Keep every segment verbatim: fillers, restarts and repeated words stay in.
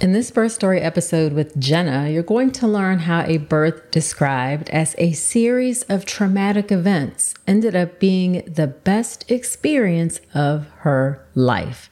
In this birth story episode with Jenna, you're going to learn how a birth described as a series of traumatic events ended up being the best experience of her life.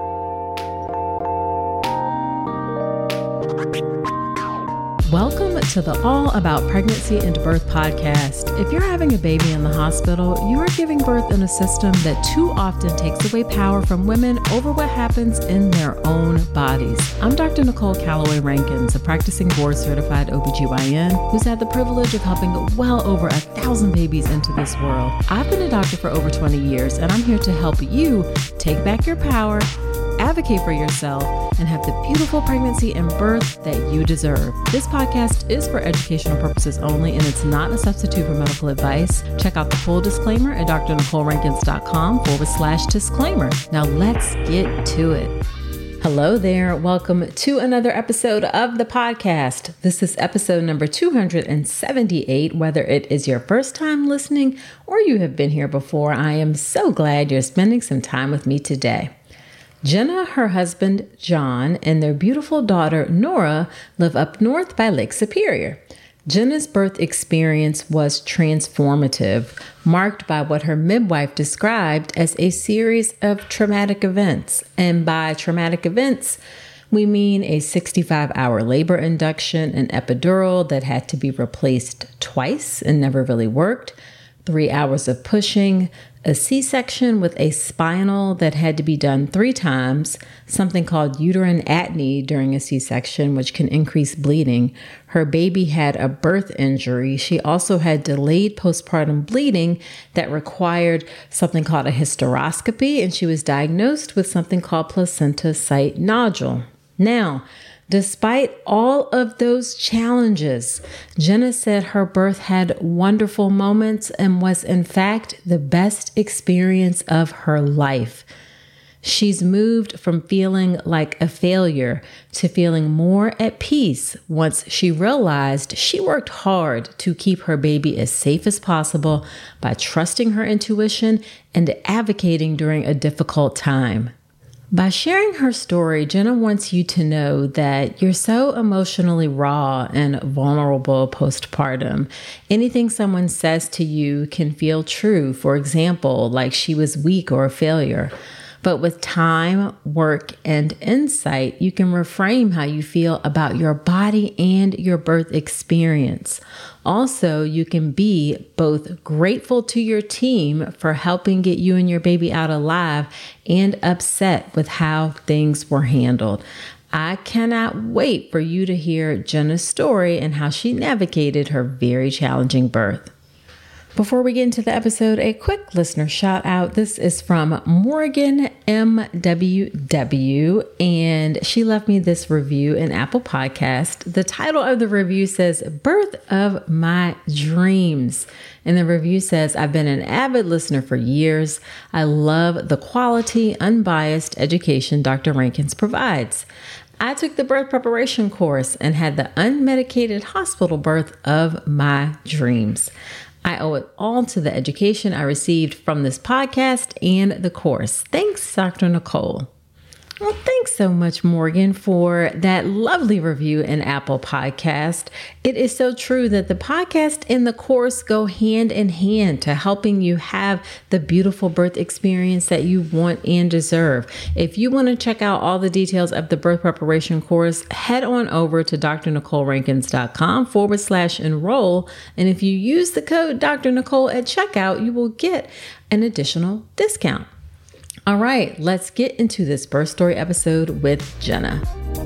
Welcome to the All About Pregnancy and Birth podcast. If you're having a baby in the hospital, you are giving birth in a system that too often takes away power from women over what happens in their own bodies. I'm Doctor Nicole Calloway Rankins, a practicing board-certified O B G Y N who's had the privilege of helping well over a thousand babies into this world. I've been a doctor for over twenty years, and I'm here to help you take back your power, advocate for yourself, and have the beautiful pregnancy and birth that you deserve. This podcast is for educational purposes only, and it's not a substitute for medical advice. Check out the full disclaimer at drnicolerankins.com forward slash disclaimer. Now let's get to it. Hello there. Welcome to another episode of the podcast. This is episode number two hundred seventy-eight. Whether it is your first time listening or you have been here before, I am so glad you're spending some time with me today. Jenna, her husband, John, and their beautiful daughter, Nora, live up north by Lake Superior. Jenna's birth experience was transformative, marked by what her midwife described as a series of traumatic events. And by traumatic events, we mean a sixty-five hour labor induction, an epidural that had to be replaced twice and never really worked, three hours of pushing, a C-section with a spinal that had to be done three times, something called uterine atony during a C-section, which can increase bleeding. Her baby had a birth injury. She also had delayed postpartum bleeding that required something called a hysteroscopy, and she was diagnosed with something called placenta site nodule. Now, despite all of those challenges, Jenna said her birth had wonderful moments and was in fact the best experience of her life. She's moved from feeling like a failure to feeling more at peace once she realized she worked hard to keep her baby as safe as possible by trusting her intuition and advocating during a difficult time. By sharing her story, Jenna wants you to know that you're so emotionally raw and vulnerable postpartum. Anything someone says to you can feel true, for example, like she was weak or a failure. But with time, work, and insight, you can reframe how you feel about your body and your birth experience. Also, you can be both grateful to your team for helping get you and your baby out alive and upset with how things were handled. I cannot wait for you to hear Jenna's story and how she navigated her very challenging birth. Before we get into the episode, a quick listener shout out. This is from Morgan M W W, and she left me this review in Apple Podcast. The title of the review says, Birth of My Dreams. And the review says, I've been an avid listener for years. I love the quality, unbiased education Doctor Rankins provides. I took the birth preparation course and had the unmedicated hospital birth of my dreams. I owe it all to the education I received from this podcast and the course. Thanks, Doctor Nicole. Well, thanks so much, Morgan, for that lovely review in Apple Podcast. It is so true that the podcast and the course go hand in hand to helping you have the beautiful birth experience that you want and deserve. If you want to check out all the details of the birth preparation course, head on over to drnicolerankins.com forward slash enroll. And if you use the code Doctor Nicole at checkout, you will get an additional discount. All right, let's get into this birth story episode with Jenna.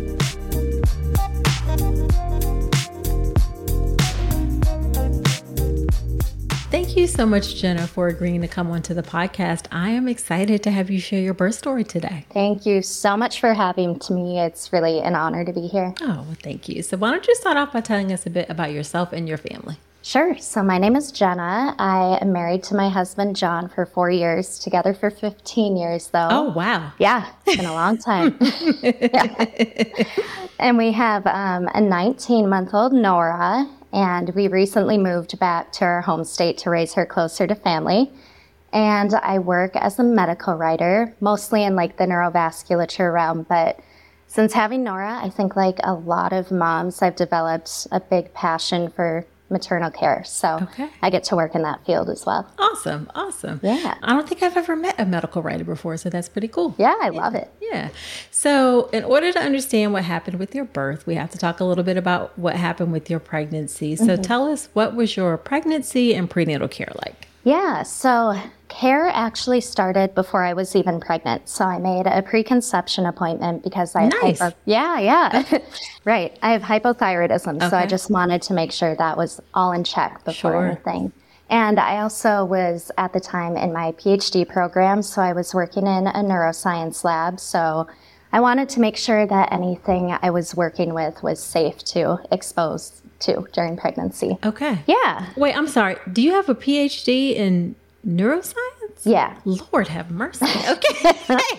Thank you so much, Jenna, for agreeing to come onto the podcast. I am excited to have you share your birth story today. Thank you so much for having me. It's really an honor to be here. Oh, well, thank you. So why don't you start off by telling us a bit about yourself and your family? Sure. So my name is Jenna. I am married to my husband, John, for four years, together for fifteen years, though. Oh, wow. Yeah, it's been a long time. Yeah. And we have um, a nineteen-month-old Nora, and we recently moved back to our home state to raise her closer to family. And I work as a medical writer, mostly in like the neurovasculature realm, but since having Nora, I think like a lot of moms, I've developed a big passion for maternal care. So okay. I get to work in that field as well. Awesome. Awesome. Yeah. I don't think I've ever met a medical writer before, so that's pretty cool. Yeah, I love it. Yeah. So in order to understand what happened with your birth, we have to talk a little bit about what happened with your pregnancy. So mm-hmm. tell us, what was your pregnancy and prenatal care like? Yeah. So care actually started before I was even pregnant. So I made a preconception appointment because I nice. Hypo- yeah, yeah. Right. I have hypothyroidism. Okay. So I just wanted to make sure that was all in check before sure. anything. And I also was at the time in my PhD program. So I was working in a neuroscience lab. So I wanted to make sure that anything I was working with was safe to expose to during pregnancy. Okay. Yeah. Wait, I'm sorry. Do you have a PhD in neuroscience? Yeah. Lord have mercy. Okay.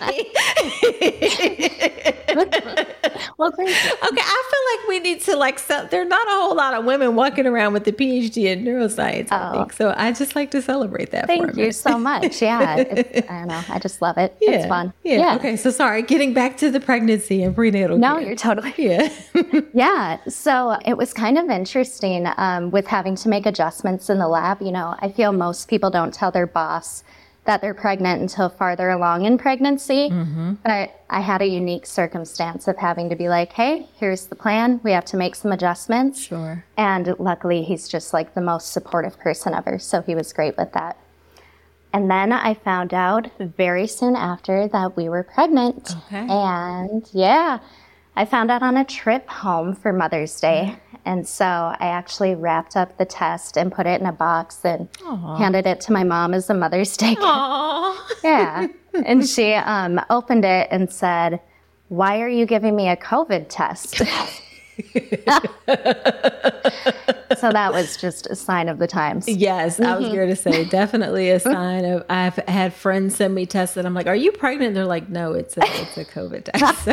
Well, thank you. Okay, I feel like we need to like, so, there are not a whole lot of women walking around with the PhD in neuroscience, oh. I think. So I just like to celebrate that Thank for you me. so much. Yeah. It's, I don't know. I just love it. Yeah. It's fun. Yeah. yeah. Okay, so sorry, getting back to the pregnancy and prenatal No, care. you're totally. Yeah. Yeah. So it was kind of interesting um, with having to make adjustments in the lab. You know, I feel most people don't tell their boss that they're pregnant until farther along in pregnancy. Mm-hmm. But I had a unique circumstance of having to be like, hey, here's the plan. We have to make some adjustments. Sure. And luckily, he's just like the most supportive person ever. So he was great with that. And then I found out very soon after that we were pregnant. Okay. And yeah, I found out on a trip home for Mother's Day. And so I actually wrapped up the test and put it in a box and Aww. handed it to my mom as a Mother's Day gift. Aww. Yeah. And she um, opened it and said, "Why are you giving me a COVID test?" So that was just a sign of the times. Yes, mm-hmm. I was going to say definitely a sign of. I've had friends send me tests and I'm like, "Are you pregnant?" They're like, "No, it's a it's a COVID test."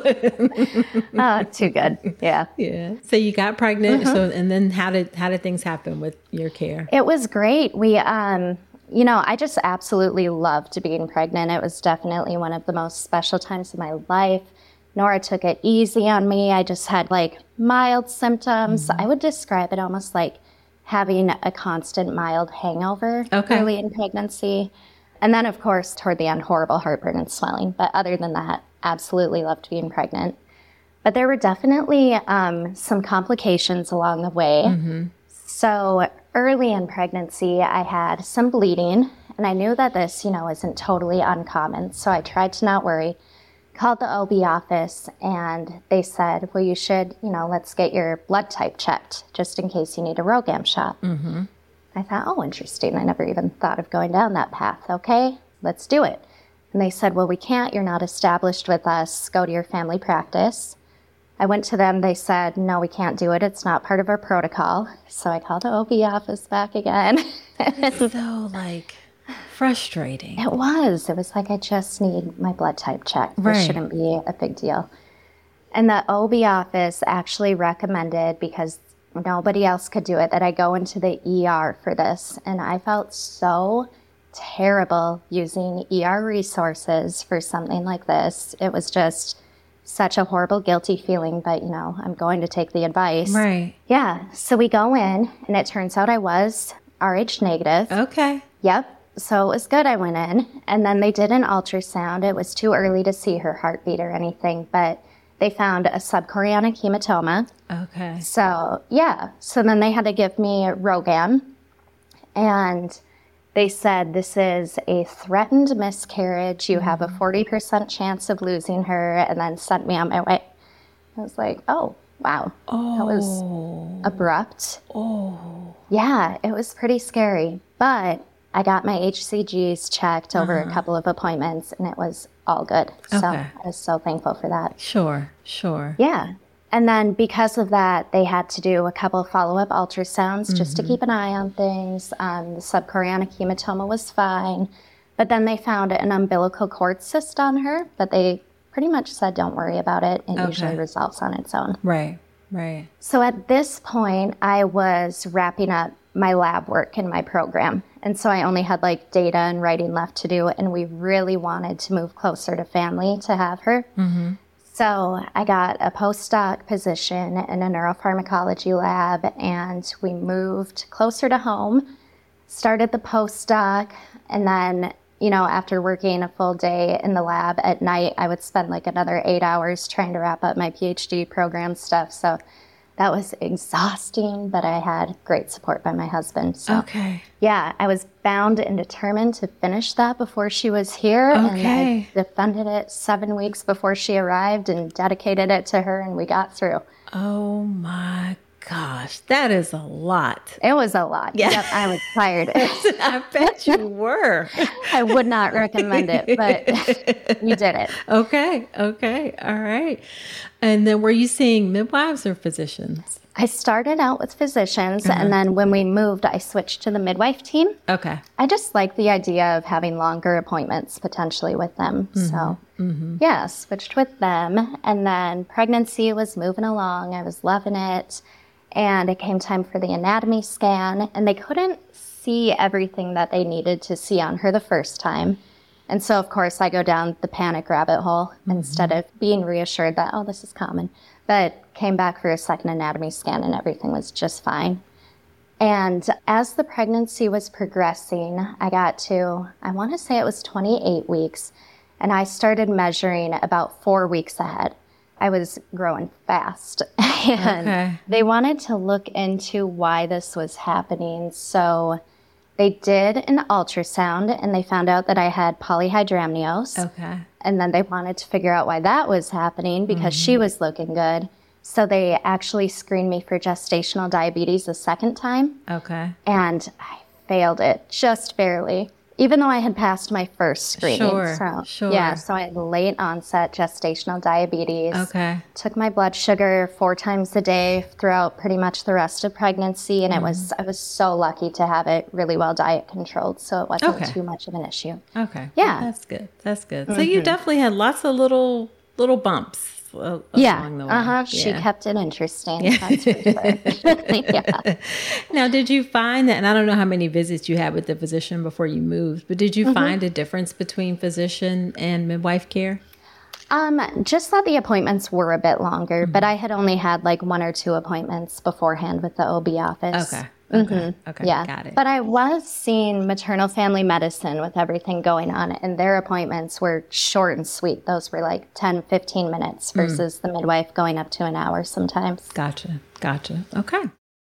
So. Oh, too good. Yeah. Yeah. So you got pregnant. Mm-hmm. So and then how did how did things happen with your care? It was great. We um. You know, I just absolutely loved being pregnant. It was definitely one of the most special times of my life. Nora took it easy on me. I just had like mild symptoms. Mm-hmm. I would describe it almost like having a constant mild hangover okay. early in pregnancy. And then, of course, toward the end, horrible heartburn and swelling. But other than that, absolutely loved being pregnant. But there were definitely um, some complications along the way. Mm-hmm. So early in pregnancy, I had some bleeding. And I knew that this, you know, isn't totally uncommon. So I tried to not worry. Called the O B office and they said, well, you should, you know, let's get your blood type checked just in case you need a RhoGAM shot. Mm-hmm. I thought, oh, interesting. I never even thought of going down that path. Okay, let's do it. And they said, well, we can't. You're not established with us. Go to your family practice. I went to them. They said, no, we can't do it. It's not part of our protocol. So I called the O B office back again. So like... frustrating. It was. It was like, I just need my blood type checked. Right. This shouldn't be a big deal. And the O B office actually recommended, because nobody else could do it, that I go into the E R for this. And I felt so terrible using E R resources for something like this. It was just such a horrible, guilty feeling, but, you know, I'm going to take the advice. Right. Yeah. So we go in, and it turns out I was Rh negative. Okay. Yep. So it was good. I went in, and then they did an ultrasound. It was too early to see her heartbeat or anything, but they found a subchorionic hematoma. Okay. So, yeah. So then they had to give me RhoGAM, and they said, this is a threatened miscarriage. You mm-hmm. have a forty percent chance of losing her, and then sent me on my way. I was like, oh, wow. Oh. That was abrupt. Oh. Yeah, it was pretty scary, but I got my H C Gs checked over uh-huh. a couple of appointments, and it was all good. So okay. I was so thankful for that. Sure, sure. Yeah. And then because of that, they had to do a couple of follow-up ultrasounds mm-hmm. just to keep an eye on things. Um, the subchorionic hematoma was fine. But then they found an umbilical cord cyst on her, but they pretty much said, don't worry about it. It okay. usually resolves on its own. Right, right. So at this point, I was wrapping up my lab work in my program. And so I only had like data and writing left to do. And we really wanted to move closer to family to have her. Mm-hmm. So I got a postdoc position in a neuropharmacology lab, and we moved closer to home, started the postdoc, and then, you know, after working a full day in the lab at night, I would spend like another eight hours trying to wrap up my PhD program stuff. So that was exhausting, but I had great support by my husband. So, okay. Yeah, I was bound and determined to finish that before she was here. Okay. And I defended it seven weeks before she arrived and dedicated it to her, and we got through. Oh my gosh, that is a lot. It was a lot. Yeah. Yep, I was tired. I bet you were. I would not recommend it, but you did it. Okay. Okay. All right. And then were you seeing midwives or physicians? I started out with physicians, Uh-huh. and then when we moved, I switched to the midwife team. Okay. I just like the idea of having longer appointments potentially with them. Mm-hmm. So, Mm-hmm. yeah, switched with them. And then pregnancy was moving along. I was loving it. And it came time for the anatomy scan, and they couldn't see everything that they needed to see on her the first time. And so, of course, I go down the panic rabbit hole mm-hmm. instead of being reassured that, oh, this is common. But came back for a second anatomy scan, and everything was just fine. And as the pregnancy was progressing, I got to, I want to say it was twenty-eight weeks, and I started measuring about four weeks ahead. I was growing fast, and Okay. they wanted to look into why this was happening. So they did an ultrasound, and they found out that I had polyhydramnios. Okay. And then they wanted to figure out why that was happening because mm-hmm. she was looking good. So they actually screened me for gestational diabetes a second time. Okay. And I failed it just barely, even though I had passed my first screening. Sure, so, sure. Yeah, so I had late onset gestational diabetes. Okay. Took my blood sugar four times a day throughout pretty much the rest of pregnancy, and mm-hmm. it was I was so lucky to have it really well diet controlled, so it wasn't okay. too much of an issue. Okay. Yeah. That's good. That's good. Mm-hmm. So you definitely had lots of little little bumps. Uh, yeah. along the way. Uh-huh. Yeah. She kept it interesting. Yeah. That's for sure. Yeah. Now, did you find that, and I don't know how many visits you had with the physician before you moved, but did you mm-hmm. find a difference between physician and midwife care? Um, just that the appointments were a bit longer, mm-hmm. but I had only had like one or two appointments beforehand with the O B office. Okay. Okay. Mm-hmm. Okay. Yeah. Got it. But I was seeing maternal family medicine with everything going on, and their appointments were short and sweet. Those were like ten, fifteen minutes versus mm. the midwife going up to an hour sometimes. Gotcha. Gotcha. Okay.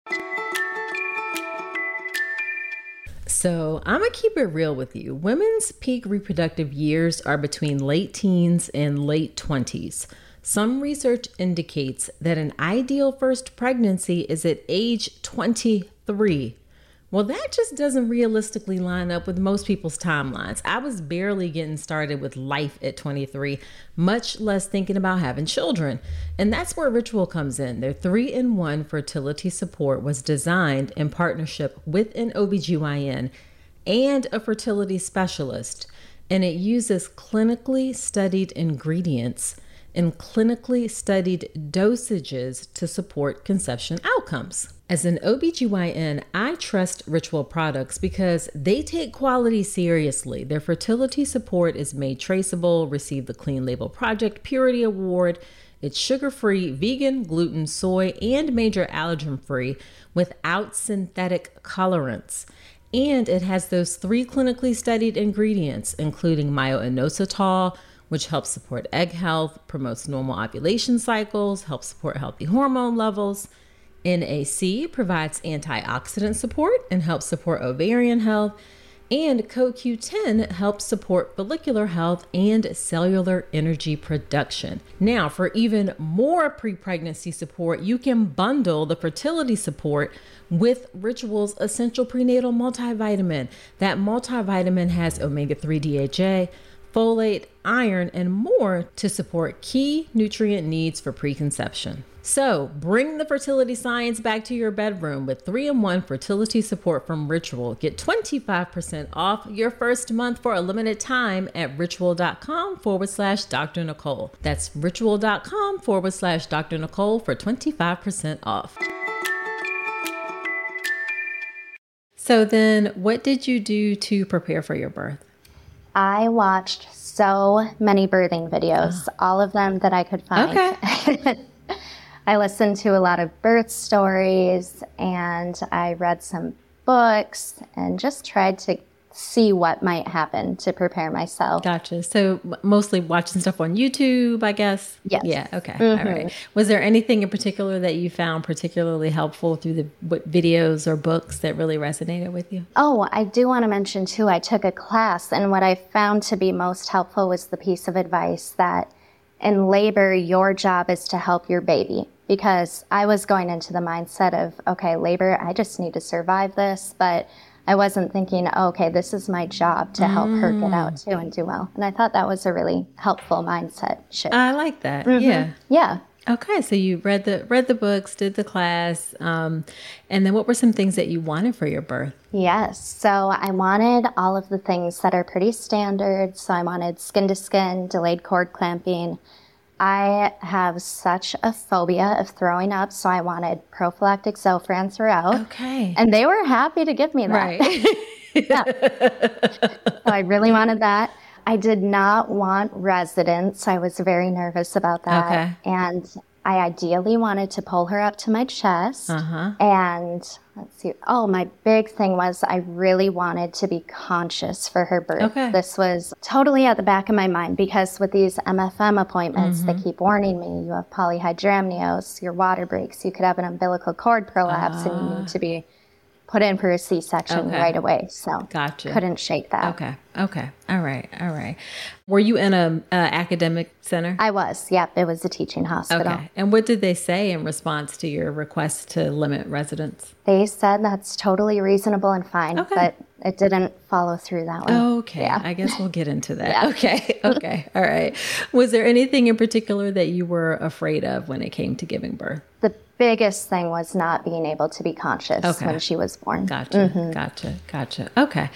So I'm going to keep it real with you. Women's peak reproductive years are between late teens and late twenties. Some research indicates that an ideal first pregnancy is at age twenty-three. Well, that just doesn't realistically line up with most people's timelines. I was barely getting started with life at twenty-three, much less thinking about having children. And that's where Ritual comes in. Their three in one fertility support was designed in partnership with an O B G Y N and a fertility specialist. And it uses clinically studied ingredients and clinically studied dosages to support conception outcomes. As an O B G Y N, I trust Ritual products because they take quality seriously. Their fertility support is made traceable, received the Clean Label Project Purity Award. It's sugar-free, vegan, gluten, soy, and major allergen-free without synthetic colorants. And it has those three clinically studied ingredients, including myo-inositol, which helps support egg health, promotes normal ovulation cycles, helps support healthy hormone levels. N A C provides antioxidant support and helps support ovarian health. And C O Q ten helps support follicular health and cellular energy production. Now, for even more pre-pregnancy support, you can bundle the fertility support with Ritual's Essential Prenatal Multivitamin. That multivitamin has omega three D H A, folate, iron, and more to support key nutrient needs for preconception. So bring the fertility science back to your bedroom with three in one fertility support from Ritual. Get twenty-five percent off your first month for a limited time at ritual.com forward slash Dr. Nicole. That's ritual.com forward slash Dr. Nicole for twenty-five percent off. So then what did you do to prepare for your birth? I watched so many birthing videos, oh. all of them that I could find. Okay. I listened to a lot of birth stories, and I read some books and just tried to see what might happen to prepare myself. Gotcha. So mostly watching stuff on YouTube, I guess? Yes. Yeah. Okay. Mm-hmm. All right. Was there anything in particular that you found particularly helpful through the videos or books that really resonated with you? Oh, I do want to mention too, I took a class, and what I found to be most helpful was the piece of advice that in labor, your job is to help your baby. Because I was going into the mindset of, okay, labor, I just need to survive this, but I wasn't thinking, oh, okay, this is my job to help mm. her get out too and do well. And I thought that was a really helpful mindset shift. I like that. Mm-hmm. Yeah. Yeah. Okay. So you read the read the books, did the class, um, and then what were some things that you wanted for your birth? Yes. So I wanted all of the things that are pretty standard. So I wanted skin to skin, delayed cord clamping. I have such a phobia of throwing up, so I wanted prophylactic Zofran throughout. Okay. And they were happy to give me that. Right. Yeah. So I really wanted that. I did not want residence. I was very nervous about that. Okay. And I ideally wanted to pull her up to my chest. Uh-huh. And let's see. Oh, my big thing was I really wanted to be conscious for her birth. Okay. This was totally at the back of my mind because with these M F M appointments, mm-hmm. they keep warning me, you have polyhydramnios, your water breaks, you could have an umbilical cord prolapse, uh. and you need to be put in for a C-section okay. right away. So gotcha. Couldn't shake that. Okay. Okay. All right. All right. Were you in a, a academic center? I was. Yep. It was a teaching hospital. Okay. And what did they say in response to your request to limit residents? They said that's totally reasonable and fine, okay. but it didn't follow through that way. Okay. Yeah. I guess we'll get into that. Yeah. Okay. Okay. All right. Was there anything in particular that you were afraid of when it came to giving birth? The biggest thing was not being able to be conscious okay. when she was born. Gotcha. Mm-hmm. Gotcha. Gotcha. Okay.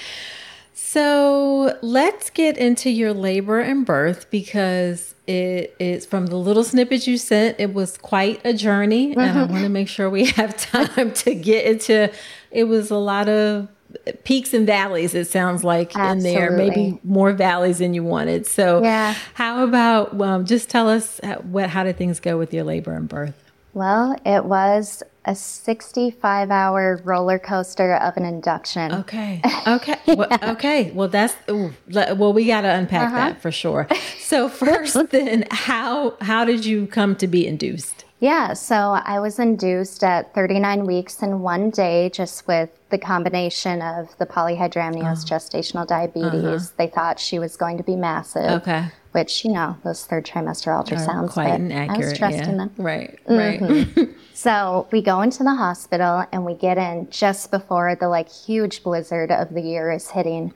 So let's get into your labor and birth because it is from the little snippets you sent, it was quite a journey. Mm-hmm. And I want to make sure we have time to get into, it was a lot of peaks and valleys, it sounds like Absolutely. In there, maybe more valleys than you wanted. So yeah. how about, well, just tell us how, what, how did things go with your labor and birth? Well, it was a sixty-five hour roller coaster of an induction. Okay. Okay. yeah. well, okay. Well, that's, ooh, well, we got to unpack uh-huh. that for sure. So first then, how, how did you come to be induced? Yeah. So I was induced at thirty-nine weeks and one day, just with the combination of the polyhydramnios, oh. gestational diabetes. Uh-huh. They thought she was going to be massive. Okay. Which, you know, those third trimester ultrasounds. Are quite inaccurate. I was trusting yeah. them. Right, right. Mm-hmm. So we go into the hospital and we get in just before the like huge blizzard of the year is hitting.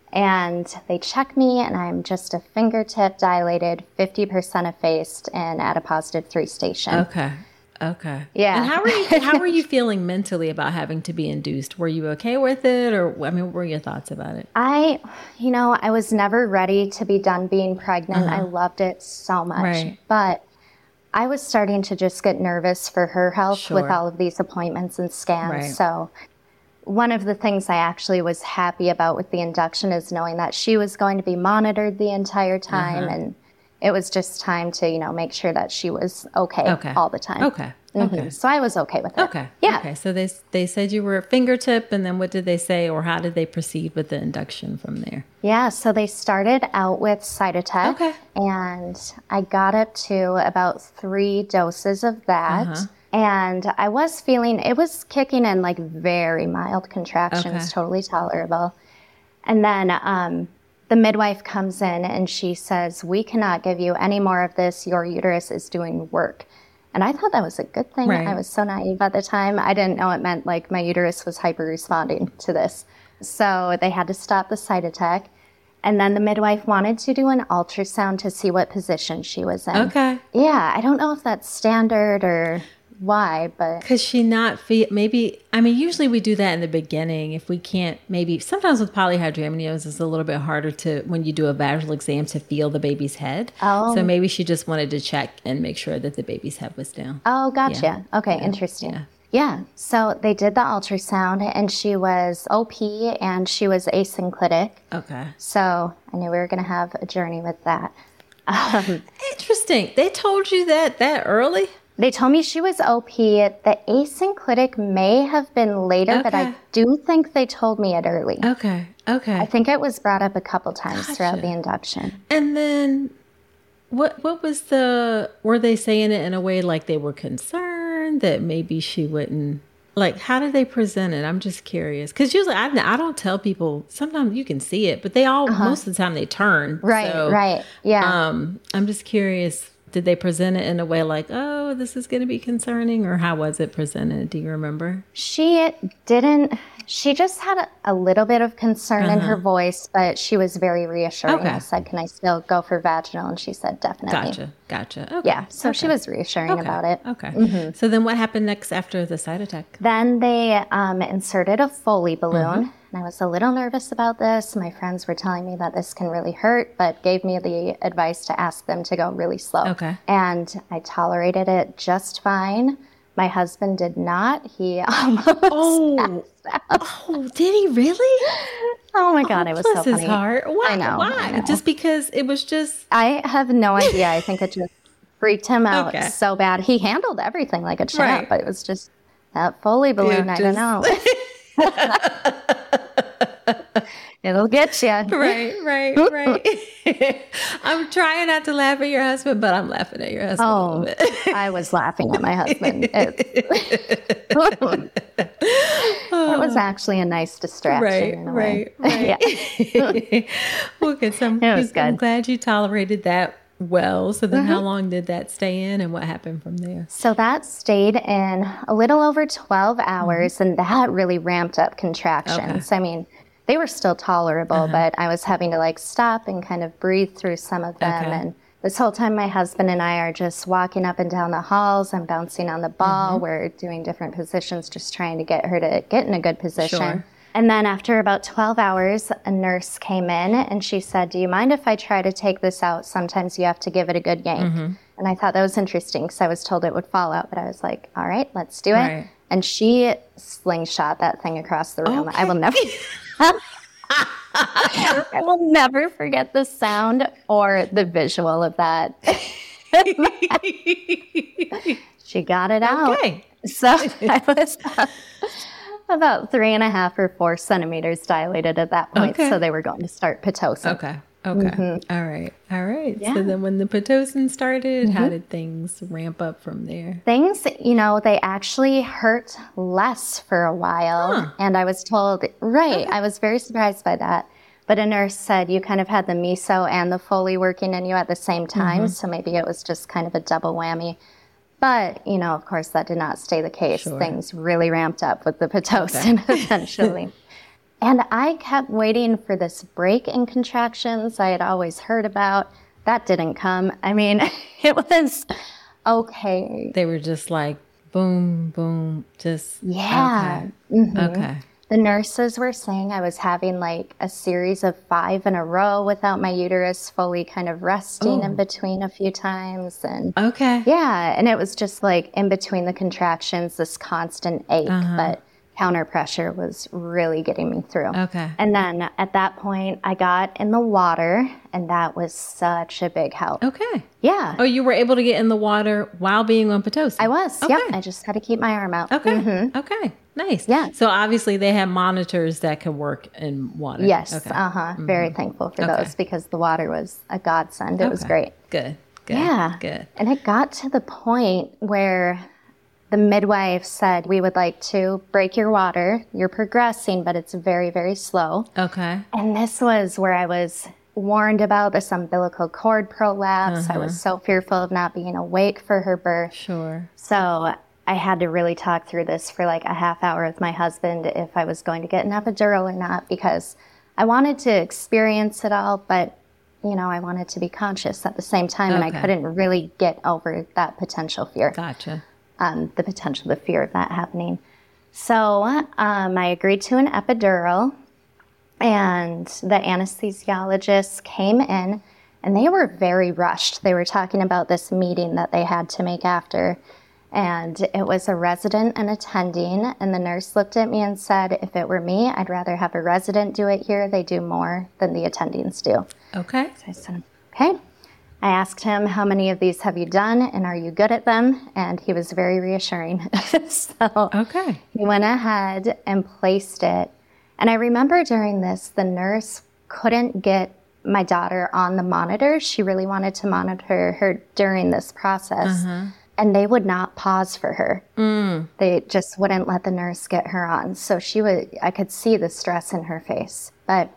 And they check me and I'm just a fingertip dilated, fifty percent effaced and at a positive three station. Okay. Okay. Yeah. And how were you, how were you feeling mentally about having to be induced? Were you okay with it? Or, I mean, what were your thoughts about it? I, you know, I was never ready to be done being pregnant. Uh-huh. I loved it so much. Right. But I was starting to just get nervous for her health Sure. with all of these appointments and scans. Right. So one of the things I actually was happy about with the induction is knowing that she was going to be monitored the entire time. Uh-huh. And it was just time to, you know, make sure that she was okay, okay. all the time. Okay. Mm-hmm. Okay. So I was okay with it. Okay. Yeah. Okay. So they they said you were a fingertip, and then what did they say, or how did they proceed with the induction from there? Yeah. So they started out with Cytotec. Okay. And I got up to about three doses of that. Uh-huh. And I was feeling, it was kicking in like very mild contractions, okay. totally tolerable. And then um, the midwife comes in and she says, we cannot give you any more of this. Your uterus is doing work. And I thought that was a good thing. Right. I was so naive at the time. I didn't know it meant like my uterus was hyper responding to this. So they had to stop the Cytotec. And then the midwife wanted to do an ultrasound to see what position she was in. Okay. Yeah, I don't know if that's standard or why, but could she not feel, maybe, I mean, usually we do that in the beginning if we can't, maybe sometimes with polyhydramnios it's a little bit harder to, when you do a vaginal exam, to feel the baby's head. Oh. So maybe she just wanted to check and make sure that the baby's head was down. Oh, gotcha. Yeah. Okay, yeah. interesting. Yeah. Yeah. So they did the ultrasound, and she was O P and she was asynclitic. Okay. So I knew we were going to have a journey with that. Um, Interesting. They told you that that early? They told me she was O P. The asynclitic may have been later, Okay. but I do think they told me it early. Okay. Okay. I think it was brought up a couple times Gotcha. throughout the induction. And then what what was the, were they saying it in a way like they were concerned that maybe she wouldn't, like, how did they present it? I'm just curious. Because usually I, I don't tell people, sometimes you can see it, but they all, uh-huh. most of the time they turn. Right, so, right. Yeah. Um, I'm just curious, did they present it in a way like, oh, this is going to be concerning? Or how was it presented? Do you remember? She didn't, she just had a, a little bit of concern uh-huh. in her voice, but she was very reassuring. Okay. I said, can I still go for vaginal? And she said, definitely. Gotcha, gotcha. Okay. Yeah, so okay. she was reassuring okay. about it. Okay. Mm-hmm. So then what happened next after the Cytotec? Then they um, inserted a Foley balloon. Mm-hmm. And I was a little nervous about this. My friends were telling me that this can really hurt, but gave me the advice to ask them to go really slow. Okay. And I tolerated it just fine. My husband did not. He almost oh, oh, did he really? Oh my God, oh, it was so funny. Bless his heart. Why? I know, Why? I know. Just because it was just... I have no idea. I think it just freaked him out okay. so bad. He handled everything like a champ, right. but it was just that Foley balloon. Just... I don't know. It'll get you. Right, right, right. I'm trying not to laugh at your husband, but I'm laughing at your husband oh, a little bit. I was laughing at my husband. It, it was actually a nice distraction. Right, right, right. Yeah. Well, good. So I'm, it was I'm good. glad you tolerated that well. So then mm-hmm. how long did that stay in and what happened from there? So that stayed in a little over twelve hours, mm-hmm. and that really ramped up contractions. Okay. I mean, they were still tolerable, uh-huh. but I was having to like stop and kind of breathe through some of them. Okay. And this whole time my husband and I are just walking up and down the halls. I'm bouncing on the ball. Mm-hmm. We're doing different positions, just trying to get her to get in a good position. Sure. And then after about twelve hours, a nurse came in and she said, do you mind if I try to take this out? Sometimes you have to give it a good yank. Mm-hmm. And I thought that was interesting because I was told it would fall out, but I was like, all right, let's do it. Right. And she slingshot that thing across the room. Okay. I will never... I will never forget the sound or the visual of that. She got it out. Okay. So I was uh, about three and a half or four centimeters dilated at that point. Okay. So they were going to start Pitocin. Okay. Okay. Mm-hmm. All right. All right. Yeah. So then when the Pitocin started, mm-hmm. how did things ramp up from there? Things, you know, they actually hurt less for a while. Huh. And I was told, right, okay. I was very surprised by that. But a nurse said you kind of had the meso and the Foley working in you at the same time. Mm-hmm. So maybe it was just kind of a double whammy. But, you know, of course, that did not stay the case. Sure. Things really ramped up with the Pitocin okay. eventually. And I kept waiting for this break in contractions I had always heard about. That didn't come. I mean, it was okay. They were just like, boom, boom, just, yeah. Okay. Mm-hmm. Okay. The nurses were saying I was having like a series of five in a row without my uterus fully kind of resting Ooh. in between a few times. And okay. Yeah, and it was just like in between the contractions, this constant ache, uh-huh. but counter pressure was really getting me through. Okay. And then at that point, I got in the water, and that was such a big help. Okay. Yeah. Oh, you were able to get in the water while being on Pitocin? I was. Okay. Yep. I just had to keep my arm out. Okay. Mm-hmm. Okay. Nice. Yeah. So obviously they have monitors that can work in water. Yes. Okay. Uh-huh. Mm-hmm. Very thankful for okay. those because the water was a godsend. It okay. was great. Good. Good. Yeah. Good. And it got to the point where the midwife said, we would like to break your water. You're progressing, but it's very, very slow. Okay. And this was where I was warned about this umbilical cord prolapse. Uh-huh. I was so fearful of not being awake for her birth. Sure. So I had to really talk through this for like a half hour with my husband if I was going to get an epidural or not, because I wanted to experience it all, but, you know, I wanted to be conscious at the same time, okay. and I couldn't really get over that potential fear. Gotcha. Um, the potential, the fear of that happening. So um, I agreed to an epidural, and the anesthesiologist came in, and they were very rushed. They were talking about this meeting that they had to make after, And it was a resident and attending. And the nurse looked at me and said, if it were me, I'd rather have a resident do it here. They do more than the attendings do. Okay. So I said, okay. I asked him, how many of these have you done, and are you good at them? And he was very reassuring. So okay. he went ahead and placed it. And I remember during this, the nurse couldn't get my daughter on the monitor. She really wanted to monitor her during this process. Uh-huh. And they would not pause for her. Mm. They just wouldn't let the nurse get her on. So she would, I could see the stress in her face. But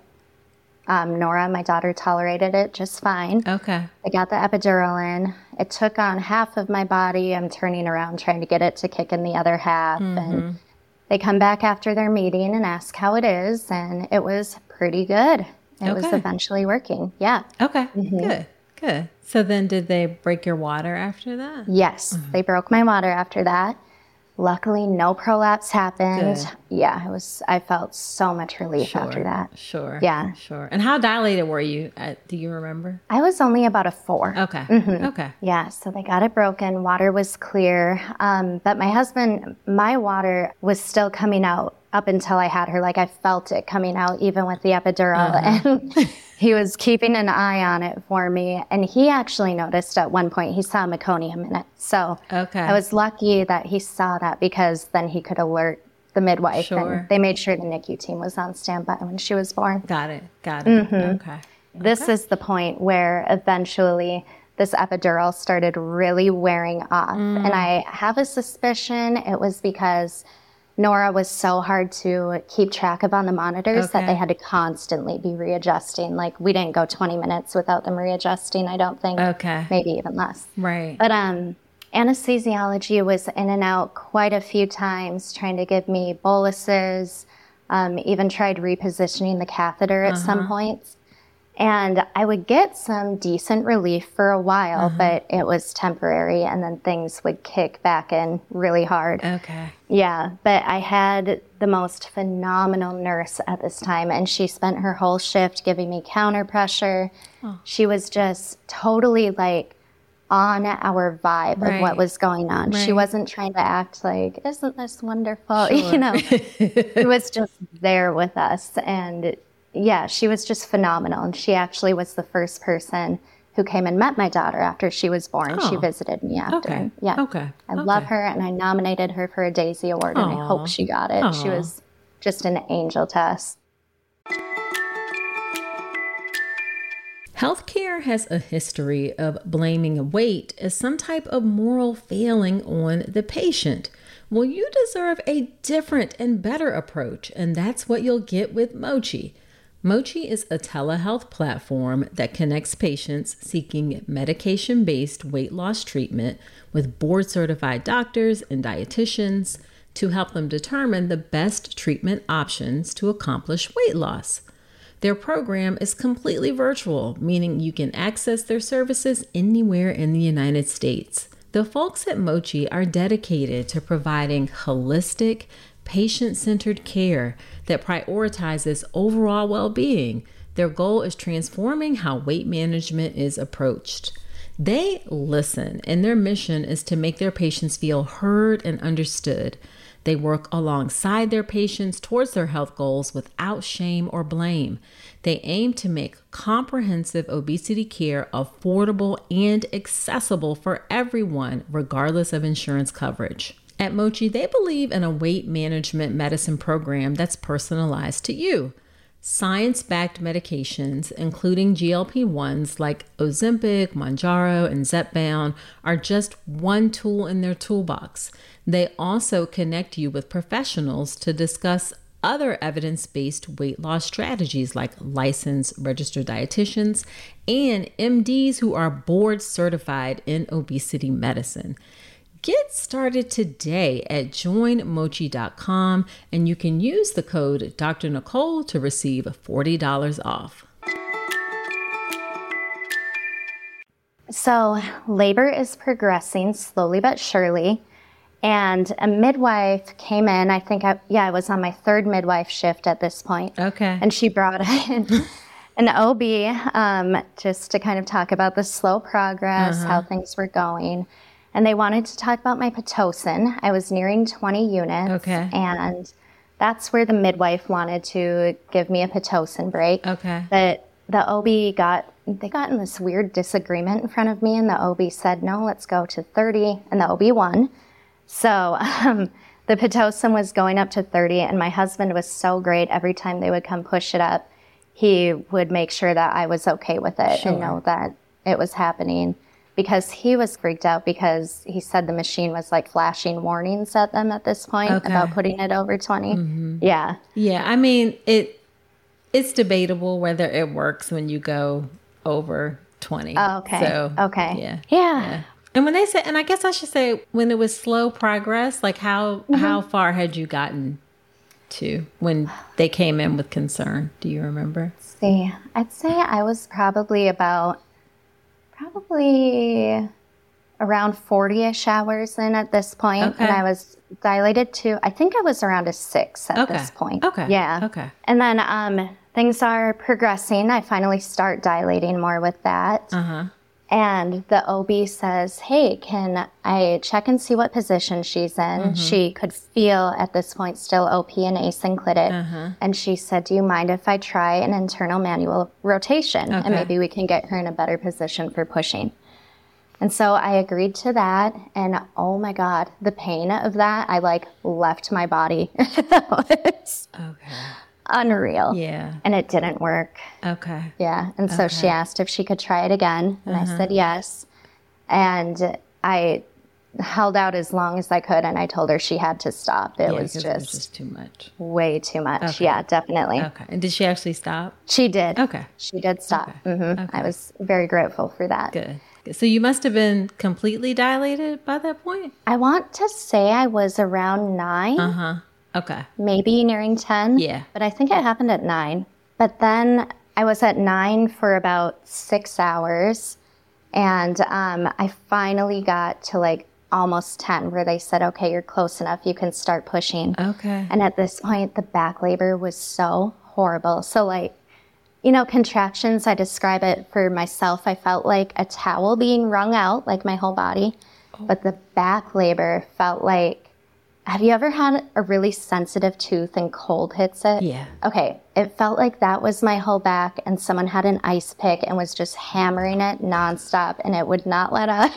Um, Nora, my daughter, tolerated it just fine. Okay. I got the epidural in. It took on half of my body. I'm turning around trying to get it to kick in the other half. Mm-hmm. And they come back after their meeting and ask how it is. And it was pretty good. It okay. was eventually working. Yeah. Okay. Mm-hmm. Good. Good. So then did they break your water after that? Yes. Mm-hmm. They broke my water after that. Luckily, no prolapse happened. Good. Yeah, it was. I felt so much relief sure, after that. Sure. Yeah. Sure. And how dilated were you? At, do you remember? I was only about a four. Okay. Mm-hmm. Okay. Yeah, so they got it broken. Water was clear. Um, but my husband, my water was still coming out up until I had her. Like I felt it coming out even with the epidural. Uh-huh. And he was keeping an eye on it for me. And he actually noticed at one point, he saw meconium in it. So okay. I was lucky that he saw that because then he could alert the midwife. Sure. And they made sure the N I C U team was on standby when she was born. Got it. Got it. Mm-hmm. Okay. This okay. is the point where eventually this epidural started really wearing off. Mm. And I have a suspicion it was because Nora was so hard to keep track of on the monitors okay. that they had to constantly be readjusting. Like we didn't go twenty minutes without them readjusting, I don't think. Okay. Maybe even less. Right. But um, anesthesiology was in and out quite a few times, trying to give me boluses, um, even tried repositioning the catheter at uh-huh. some points. And I would get some decent relief for a while, uh-huh. but it was temporary, and then things would kick back in really hard. Okay. Yeah, but I had the most phenomenal nurse at this time, and she spent her whole shift giving me counter pressure. Oh. She was just totally like on our vibe right. of what was going on. Right. She wasn't trying to act like, isn't this wonderful? Sure. You know, she was just there with us, and yeah, she was just phenomenal. And she actually was the first person who came and met my daughter after she was born. Oh. She visited me after. Okay. Yeah. Okay. I okay. love her, and I nominated her for a Daisy Award, Aww. And I hope she got it. Aww. She was just an angel to us. Healthcare has a history of blaming weight as some type of moral failing on the patient. Well, you deserve a different and better approach, and that's what you'll get with Mochi. Mochi is a telehealth platform that connects patients seeking medication-based weight loss treatment with board-certified doctors and dietitians to help them determine the best treatment options to accomplish weight loss. Their program is completely virtual, meaning you can access their services anywhere in the United States. The folks at Mochi are dedicated to providing holistic, patient-centered care that prioritizes overall well-being. Their goal is transforming how weight management is approached. They listen, and their mission is to make their patients feel heard and understood. They work alongside their patients towards their health goals without shame or blame. They aim to make comprehensive obesity care affordable and accessible for everyone, regardless of insurance coverage. At Mochi, they believe in a weight management medicine program that's personalized to you. Science-backed medications, including G L P ones like Ozempic, Mounjaro, and Zepbound, are just one tool in their toolbox. They also connect you with professionals to discuss other evidence-based weight loss strategies like licensed registered dietitians and M Ds who are board certified in obesity medicine. Get started today at join mochi dot com, and you can use the code Doctor Nicole to receive forty dollars off. So labor is progressing slowly but surely. And a midwife came in. I think, I, yeah, I was on my third midwife shift at this point. Okay. And she brought in an O B um, just to kind of talk about the slow progress, uh-huh. how things were going. And they wanted to talk about my Pitocin. I was nearing twenty units. Okay. And that's where the midwife wanted to give me a Pitocin break. Okay. But the O B got, they got in this weird disagreement in front of me, and the O B said, no, let's go to thirty, and the O B won. So um, the Pitocin was going up to thirty, and my husband was so great. Every time they would come push it up, he would make sure that I was okay with it Sure. and know that it was happening, because he was freaked out because he said the machine was like flashing warnings at them at this point Okay. about putting it over twenty. Mm-hmm. Yeah. Yeah, I mean, it it's debatable whether it works when you go over twenty. Oh, okay. So, okay. Yeah. Yeah. Yeah. And when they say, and I guess I should say, when it was slow progress, like how Mm-hmm. how far had you gotten to when they came in with concern? Do you remember? See, I'd say I was probably about, probably around forty-ish hours in at this point. Okay. And I was dilated to, I think I was around a six at Okay. this point. Okay. Yeah. Okay. And then um, things are progressing. I finally start dilating more with that. Uh huh. And the O B says, hey, can I check and see what position she's in? Mm-hmm. She could feel at this point still O P and asynclitic. Uh-huh. And she said, do you mind if I try an internal manual rotation? Okay. And maybe we can get her in a better position for pushing. And so I agreed to that. And oh my God, the pain of that, I like left my body. That was Okay. unreal. Yeah. And it didn't work. Okay. Yeah. And so she Okay. asked if she could try it again. And I said yes. And I held out as long as I could. And I told her she had to stop. It Yeah, was 'cause just, it was just too much. way too much. Okay. Yeah, definitely. Okay. And did she actually stop? She did. Okay. She did stop. Okay. hmm Okay. I was very grateful for that. Good. Good. So you must have been completely dilated by that point? I want to say I was around nine, Uh huh. Okay. maybe nearing ten. Yeah. But I think it happened at nine. But then I was at nine for about six hours. And um, I finally got to like almost ten, where they said, okay, you're close enough. You can start pushing. Okay. And at this point, the back labor was so horrible. So, like, you know, contractions, I describe it for myself. I felt like a towel being wrung out, like my whole body. Oh. But the back labor felt like, have you ever had a really sensitive tooth and cold hits it? Yeah. Okay. It felt like that was my whole back, and someone had an ice pick and was just hammering it nonstop, and it would not let up.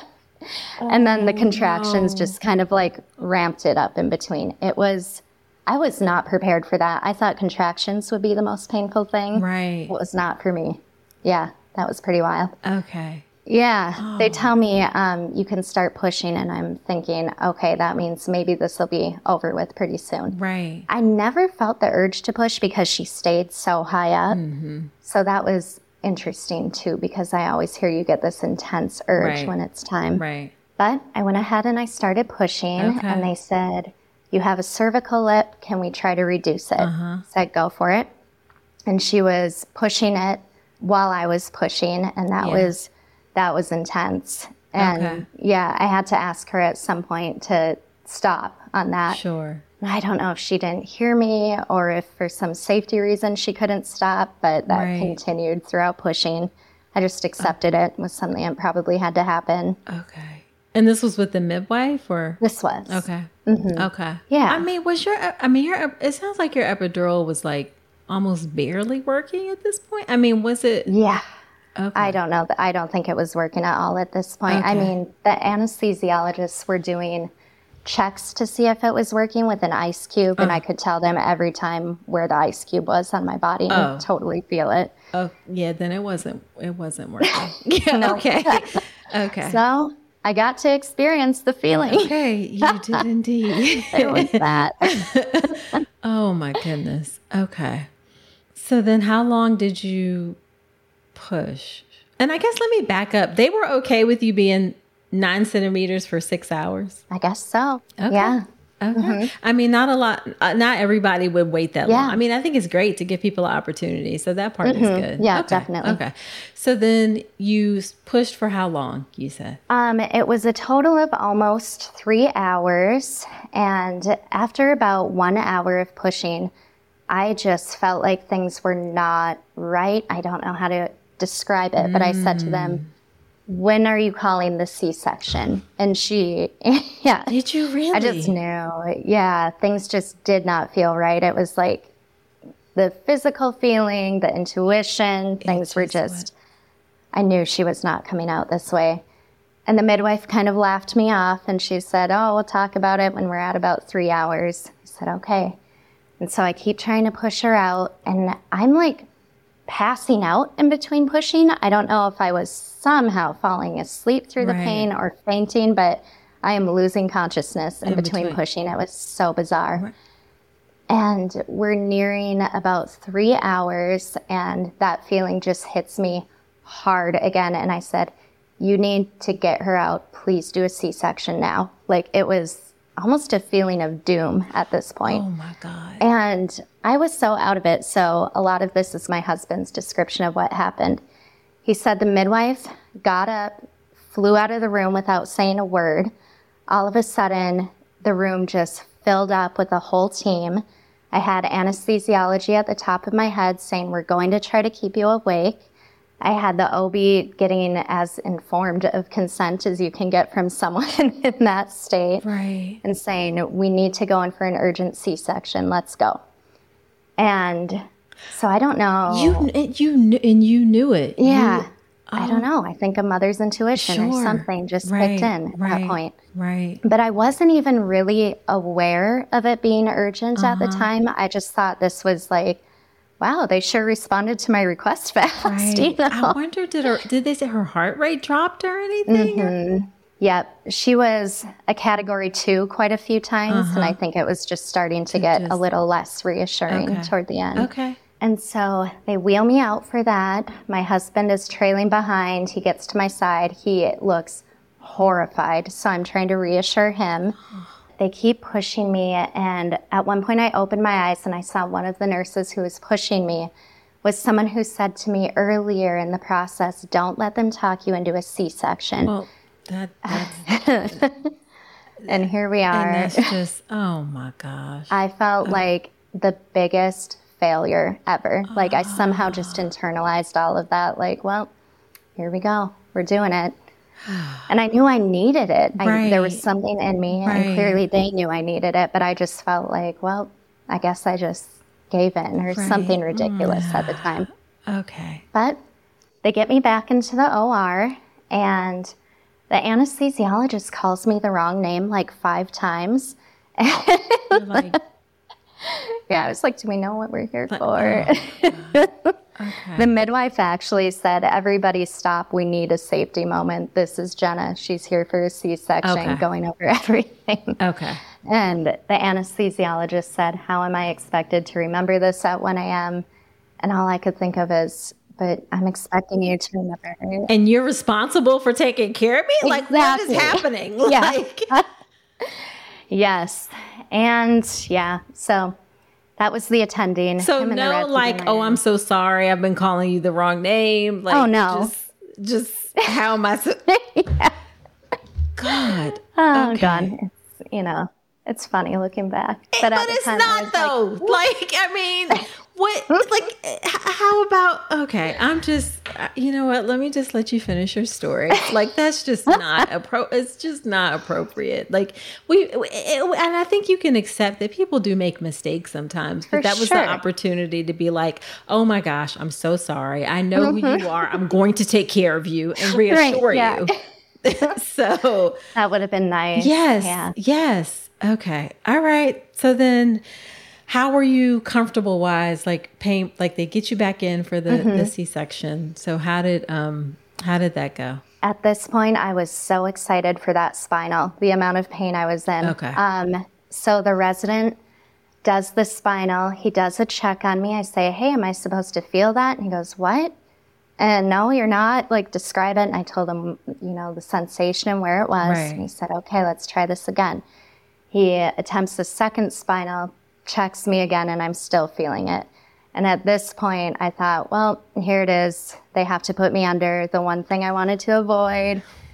And then the contractions no. just kind of like ramped it up in between. It was, I was not prepared for that. I thought contractions would be the most painful thing. Right. It was not for me. Yeah, that was pretty wild. Okay. Yeah, they tell me um, you can start pushing, and I'm thinking, okay, that means maybe this will be over with pretty soon. Right. I never felt the urge to push because she stayed so high up. Mm-hmm. So that was interesting too, because I always hear you get this intense urge Right. when it's time. Right. But I went ahead and I started pushing, Okay. and they said, you have a cervical lip. Can we try to reduce it? Uh-huh. Said, go for it. And she was pushing it while I was pushing, and that Yeah. was that was intense. And Okay. yeah, I had to ask her at some point to stop on that. Sure. I don't know if she didn't hear me or if for some safety reason she couldn't stop, but that Right. continued throughout pushing. I just accepted it. It was something that probably had to happen. Okay. And this was with the midwife, or? This was. Okay. Mhm. Okay. Yeah. I mean, was your, I mean, your, it sounds like your epidural was like almost barely working at this point. I mean, was it? Yeah. Okay. I don't know. I don't think it was working at all at this point. I Okay. mean, the anesthesiologists were doing checks to see if it was working with an ice cube, and I could tell them every time where the ice cube was on my body and Oh. totally feel it. Oh, yeah. Then it wasn't, it wasn't working. Yeah. No. Okay. Okay. So I got to experience the feeling. Okay. You did indeed. It was that. Oh my goodness. Okay. So then how long did you push? And I guess let me back up. They were okay with you being nine centimeters for six hours? I guess so. Okay. Yeah. Okay. I mean, not a lot, uh, not everybody would wait that long. Yeah. I mean, I think it's great to give people an opportunity. So that part is good. Yeah, Okay. definitely. Okay. So then you s- pushed for how long, you said? Um, it was a total of almost three hours. And after about one hour of pushing, I just felt like things were not right. I don't know how to describe it, but I said to them, when are you calling the C-section? And she, yeah. Did you really? I just knew. Yeah, things just did not feel right. It was like the physical feeling, the intuition, things just were just, went. I knew she was not coming out this way. And the midwife kind of laughed me off, and she said, oh, we'll talk about it when we're at about three hours. I said, okay. And so I keep trying to push her out, and I'm like passing out in between pushing. I don't know if I was somehow falling asleep through the right. pain or fainting, but I am losing consciousness in, in between, between pushing. It was so bizarre. Right. And we're nearing about three hours, and that feeling just hits me hard again. And I said, you need to get her out. Please do a C-section now. Like, it was almost a feeling of doom at this point. Oh my God. And I was so out of it. So a lot of this is my husband's description of what happened. He said the midwife got up, flew out of the room without saying a word. All of a sudden, the room just filled up with a whole team. I had anesthesiology at the top of my head saying, we're going to try to keep you awake. I had the O B getting as informed of consent as you can get from someone in that state. Right. And saying, we need to go in for an urgent C-section. Let's go. And so I don't know. You you knew, and you knew it. Yeah. You, oh. I don't know. I think a mother's intuition sure. or something just right. kicked in at right. that point. Right. But I wasn't even really aware of it being urgent uh-huh. at the time. I just thought this was like, wow, they sure responded to my request fast. Right. You know? I wonder, did her, did they say her heart rate dropped or anything? Mm-hmm. Yep. She was a category two quite a few times, uh-huh. and I think it was just starting to, to get just... a little less reassuring okay. toward the end. Okay. And so they wheel me out for that. My husband is trailing behind. He gets to my side. He looks horrified, so I'm trying to reassure him. They keep pushing me, and at one point I opened my eyes and I saw one of the nurses who was pushing me was someone who said to me earlier in the process, don't let them talk you into a C-section. Well, that, that's... and here we are. And that's just, oh my gosh. I felt uh, like the biggest failure ever. Uh, like I somehow just internalized all of that. Like, well, here we go. We're doing it. And I knew I needed it. I, right. There was something in me, right. and clearly they knew I needed it, but I just felt like, well, I guess I just gave in or right. something ridiculous mm. at the time. Okay. But they get me back into the O R, and the anesthesiologist calls me the wrong name like five times. You're like, yeah, I was like, do we know what we're here but, for? Oh, okay. The midwife actually said, everybody stop. We need a safety moment. This is Jenna. She's here for a C-section, okay. going over everything. Okay. And the anesthesiologist said, how am I expected to remember this at one a.m.? And all I could think of is, but I'm expecting you to remember. And you're responsible for taking care of me? Like, exactly. what is happening? Yeah. Like... Yes. And yeah, so that was the attending. So no, like, oh, I'm so sorry. I've been calling you the wrong name. Like, oh, no. Just, just how am I so... yeah. God. Oh, okay. God. It's, you know, it's funny looking back. But, but but it's not, though. Like, like, I mean... What, like, how about, okay, I'm just, you know what, let me just let you finish your story. Like, that's just not, appro- it's just not appropriate. Like, we, it, and I think you can accept that people do make mistakes sometimes, but For that was sure. the opportunity to be like, oh my gosh, I'm so sorry. I know Mm-hmm. who you are. I'm going to take care of you and reassure right, yeah. you. So. That would have been nice. Yes. Yeah. Yes. Okay. All right. So then. How were you comfortable wise? Like pain, like they get you back in for the, mm-hmm. the C-section. So how did um how did that go? At this point, I was so excited for that spinal, the amount of pain I was in. Okay. Um, so the resident does the spinal. He does a check on me. I say, hey, am I supposed to feel that? And he goes, what? And no, you're not. Like, describe it. And I told him, you know, the sensation and where it was. Right. And he said, okay, let's try this again. He attempts the second spinal, checks me again, and I'm still feeling it. And at this point, I thought, well, here it is. They have to put me under the one thing I wanted to avoid. Okay.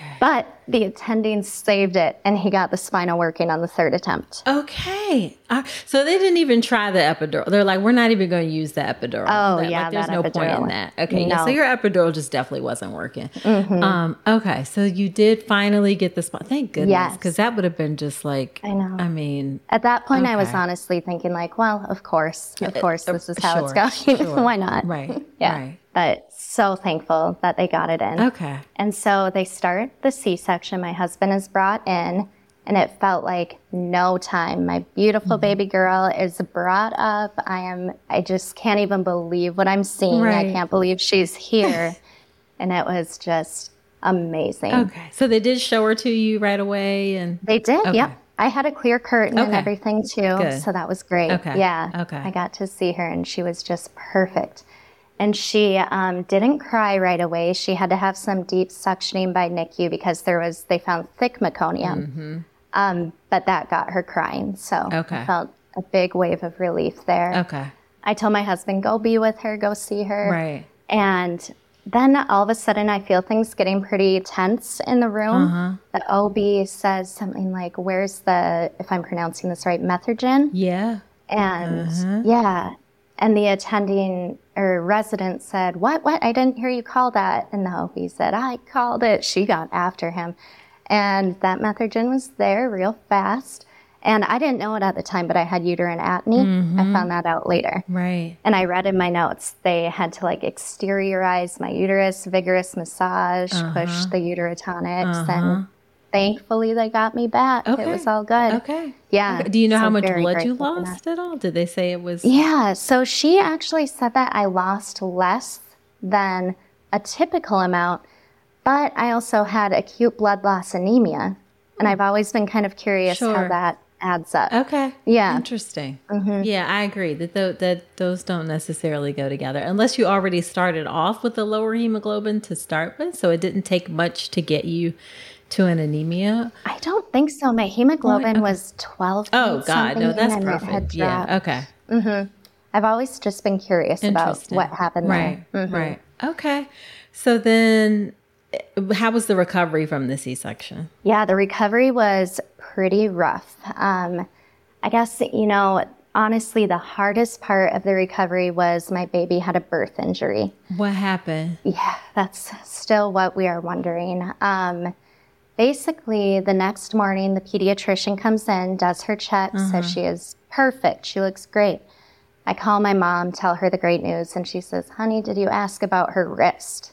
But the attending saved it, and he got the spinal working on the third attempt. Okay. Uh, so they didn't even try the epidural. They're like, we're not even going to use the epidural. Oh, that, yeah, like, there's that no epidural. point in that. Okay. No. Yeah, so your epidural just definitely wasn't working. Mm-hmm. Um, okay. So you did finally get the spinal. Thank goodness. Yes. Because that would have been just like, I know. I mean. At that point, okay. I was honestly thinking like, well, of course, of course, this is how sure, it's going. Sure. Why not? Right. Yeah. Right. But so thankful that they got it in. Okay. And so they start the C-section. My husband is brought in, and it felt like no time. My beautiful mm-hmm. baby girl is brought up. I am, I just can't even believe what I'm seeing. Right. I can't believe she's here. And it was just amazing. Okay. So they did show her to you right away? And they did, okay. yep. I had a clear curtain okay. and everything too. Good. So that was great. Okay. Yeah. Okay. I got to see her, and she was just perfect. And she um, didn't cry right away. She had to have some deep suctioning by N I C U because there was, they found thick meconium. Mm-hmm. Um, but that got her crying. So okay. I felt a big wave of relief there. Okay. I told my husband, go be with her, go see her. Right. And then all of a sudden I feel things getting pretty tense in the room. Uh-huh. The O B says something like, where's the, if I'm pronouncing this right, Methergin? Yeah. And uh-huh. yeah. And the attending or resident said, what, what? I didn't hear you call that. And the O B said, I called it. She got after him. And that Methergin was there real fast. And I didn't know it at the time, but I had uterine atony. Mm-hmm. I found that out later. Right. And I read in my notes, they had to like exteriorize my uterus, vigorous massage, uh-huh. push the uterotonics. Uh-huh. And thankfully they got me back. Okay. It was all good. Okay. Yeah. Okay. Do you know so how much blood you lost at all? Did they say it was? Yeah. So she actually said that I lost less than a typical amount, but I also had acute blood loss anemia. And I've always been kind of curious sure. how that adds up. Okay. Yeah. Interesting. Mm-hmm. Yeah, I agree that th- that those don't necessarily go together unless you already started off with a lower hemoglobin to start with. So it didn't take much to get you to an anemia. I don't think so. My hemoglobin oh, okay. was twelve. Oh God, no, that's and perfect. Yeah. Okay. Mm-hmm. I've always just been curious about what happened right. there. Mm-hmm. Right. Okay. So then, how was the recovery from the C-section? Yeah, the recovery was pretty rough. Um, I guess, you know, honestly, the hardest part of the recovery was my baby had a birth injury. What happened? Yeah, that's still what we are wondering. Um, basically, the next morning, the pediatrician comes in, does her check, uh-huh. says she is perfect. She looks great. I call my mom, tell her the great news, and she says, honey, did you ask about her wrist?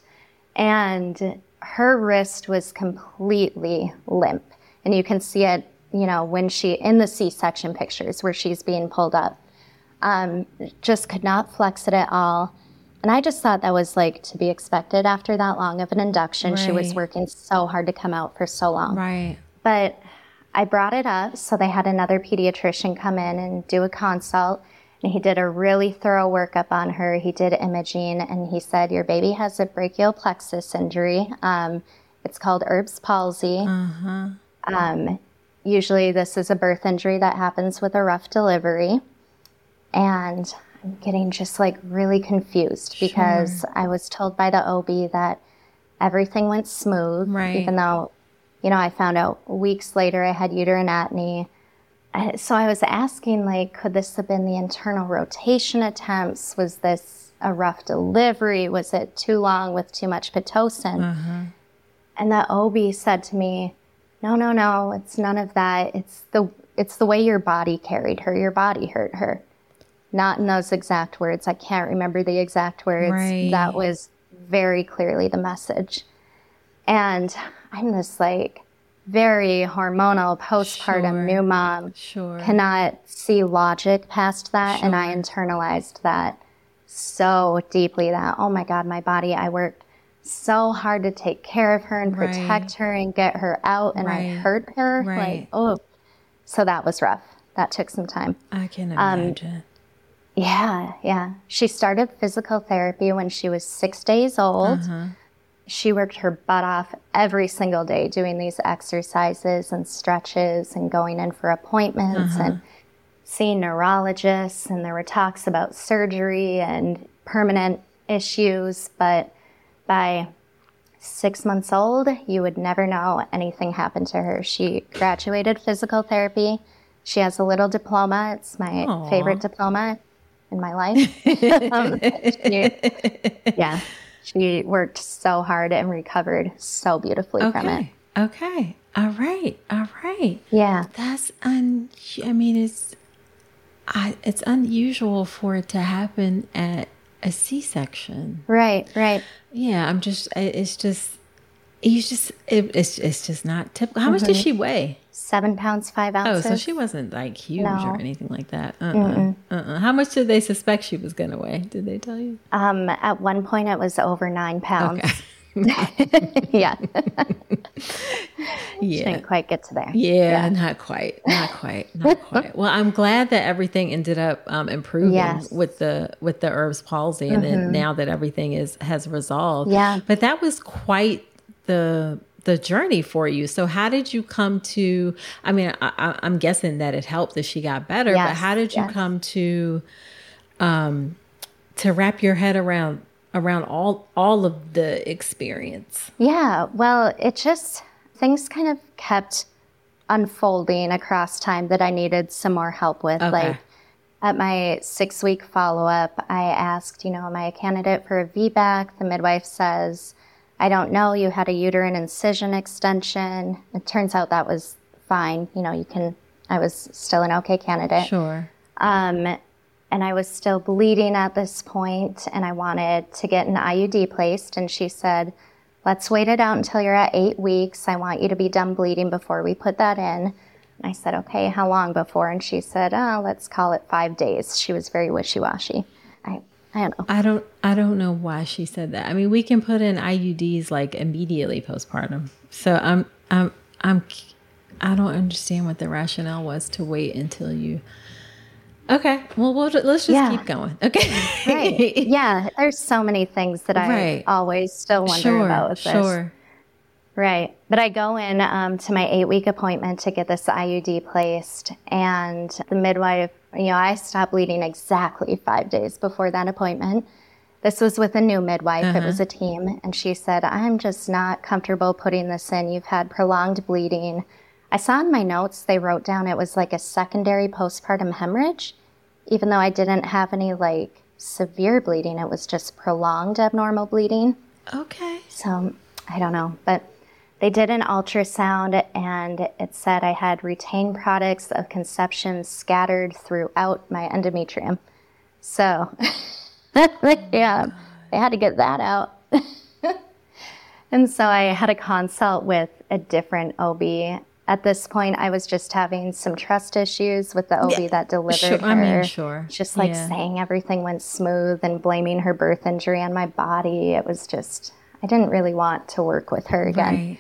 And her wrist was completely limp. And you can see it, you know, when she, in the C-section pictures where she's being pulled up, um, just could not flex it at all. And I just thought that was like to be expected after that long of an induction. Right. She was working so hard to come out for so long. Right. But I brought it up, so they had another pediatrician come in and do a consult. And he did a really thorough workup on her. He did imaging, and he said, your baby has a brachial plexus injury. Um, it's called Erb's palsy. Uh-huh. Um, usually this is a birth injury that happens with a rough delivery. And I'm getting just like really confused Sure. because I was told by the O B that everything went smooth. Right. Even though, you know, I found out weeks later I had uterine atony. So I was asking, like, could this have been the internal rotation attempts? Was this a rough delivery? Was it too long with too much Pitocin? Uh-huh. And the O B said to me, no, no, no, it's none of that. It's the it's the way your body carried her. Your body hurt her. Not in those exact words. I can't remember the exact words. Right. That was very clearly the message. And I'm this, like, very hormonal, postpartum Sure. new mom. Sure. Cannot see logic past that. Sure. And I internalized that so deeply that, oh my God, my body, I worked so hard to take care of her and Right. protect her and get her out, and Right. I hurt her. Right. Like, oh, so that was rough. That took some time. I can Um, imagine. Yeah, yeah. She started physical therapy when she was six days old. Uh-huh. She worked her butt off every single day doing these exercises and stretches and going in for appointments Uh-huh. and seeing neurologists. And there were talks about surgery and permanent issues. But by six months old, you would never know anything happened to her. She graduated physical therapy. She has a little diploma. It's my Aww. favorite diploma in my life. um, she, yeah, she worked so hard and recovered so beautifully okay. from it. Okay. All right. All right. Yeah. That's un. I mean, it's I, it's unusual for it to happen at a C-section. Right. Right. Yeah. I'm just. It's just. You just. It, it's. It's just not typical. How mm-hmm. much does she weigh? Seven pounds, five ounces. Oh, so she wasn't like huge no. or anything like that. Uh-uh. Uh-uh. How much did they suspect she was going to weigh? Did they tell you? Um, at one point, it was over nine pounds. Okay. yeah. yeah. She didn't quite get to there. Yeah, yeah, not quite. Not quite. Not quite. Well, I'm glad that everything ended up um, improving yes. with the with the Erb's palsy, and mm-hmm. then now that everything is has resolved. Yeah. But that was quite the the journey for you. So how did you come to, I mean, I, I'm guessing that it helped that she got better, yes. but how did you yes. come to, um, to wrap your head around, around all, all of the experience? Yeah. Well, it just, things kind of kept unfolding across time that I needed some more help with. Okay. Like at my six week follow-up, I asked, you know, am I a candidate for a V BAC? The midwife says, I don't know, you had a uterine incision extension. It turns out that was fine. You know, you can, I was still an okay candidate. Sure. Um, and I was still bleeding at this point, and I wanted to get an I U D placed. And she said, let's wait it out until you're at eight weeks. I want you to be done bleeding before we put that in. And I said, okay, how long before? And she said, oh, let's call it five days. She was very wishy-washy. I I don't know. I don't I don't know why she said that. I mean, we can put in I U Ds like immediately postpartum. So I'm I'm I'm I don't understand what the rationale was to wait until you. Okay. Well, we'll let's just yeah. keep going. Okay. Right. Yeah, there's so many things that I right. always still wonder sure, about with this. Sure. Right. But I go in um, to my eight-week appointment to get this I U D placed, and the midwife, you know, I stopped bleeding exactly five days before that appointment. This was with a new midwife. Uh-huh. It was a team, and she said, I'm just not comfortable putting this in. You've had prolonged bleeding. I saw in my notes they wrote down it was like a secondary postpartum hemorrhage, even though I didn't have any, like, severe bleeding. It was just prolonged abnormal bleeding. Okay. So, I don't know, but they did an ultrasound, and it said I had retained products of conception scattered throughout my endometrium. So, yeah, they had to get that out. And so I had a consult with a different O B. At this point, I was just having some trust issues with the O B yeah, that delivered sure, her. I mean, sure. Just like yeah. saying everything went smooth and blaming her birth injury on my body. It was just, I didn't really want to work with her again. Right.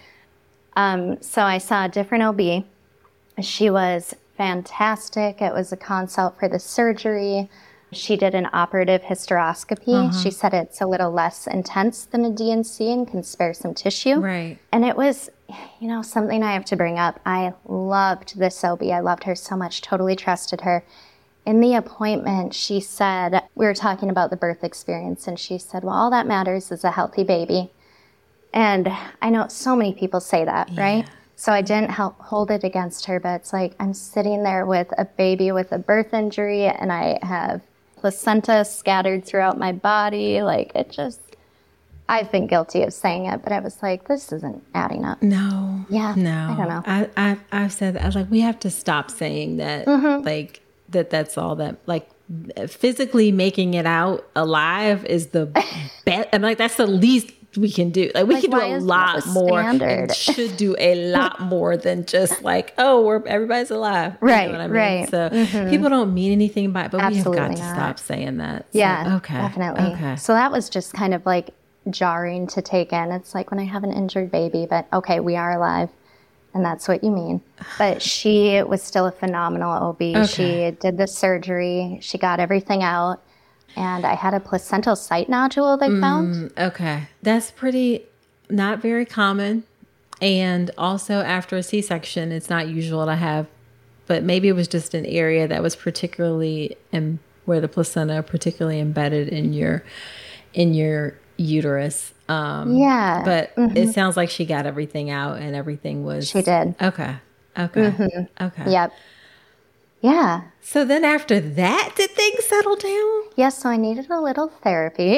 Um, so I saw a different O B. She was fantastic. It was a consult for the surgery. She did an operative hysteroscopy. Uh-huh. She said it's a little less intense than a D and C and can spare some tissue. Right. And it was, you know, something I have to bring up. I loved this O B. I loved her so much, totally trusted her. In the appointment, she said, we were talking about the birth experience, and she said, well, all that matters is a healthy baby. And I know so many people say that, yeah. right? So I didn't help hold it against her, but it's like I'm sitting there with a baby with a birth injury, and I have placenta scattered throughout my body. Like, it just, I've been guilty of saying it, but I was like, this isn't adding up. No. Yeah. No. I don't know. I, I, I've said that. I was like, we have to stop saying that, mm-hmm. like, that that's all that, like, physically making it out alive is the best. I'm like, that's the least we can do. Like, we like, can do a lot more and should do a lot more than just like, oh, we're everybody's alive. Right. You know what I mean? Right. So mm-hmm. people don't mean anything by it, but Absolutely we have got to not. stop saying that. So, yeah. Okay. Definitely. Okay. So that was just kind of like jarring to take in. It's like when I have an injured baby, but okay, we are alive. And that's what you mean. But she was still a phenomenal O B. Okay. She did the surgery. She got everything out. And I had a placental site nodule they mm, found. Okay. That's pretty, not very common. And also after a C-section, it's not usual to have, but maybe it was just an area that was particularly, in, where the placenta particularly embedded in your, in your uterus. Um, yeah. But mm-hmm. it sounds like she got everything out and everything was... She did. Okay. Okay. Mm-hmm. Okay. Yep. Yeah. So then after that, did things settle down? Yes. So I needed a little therapy.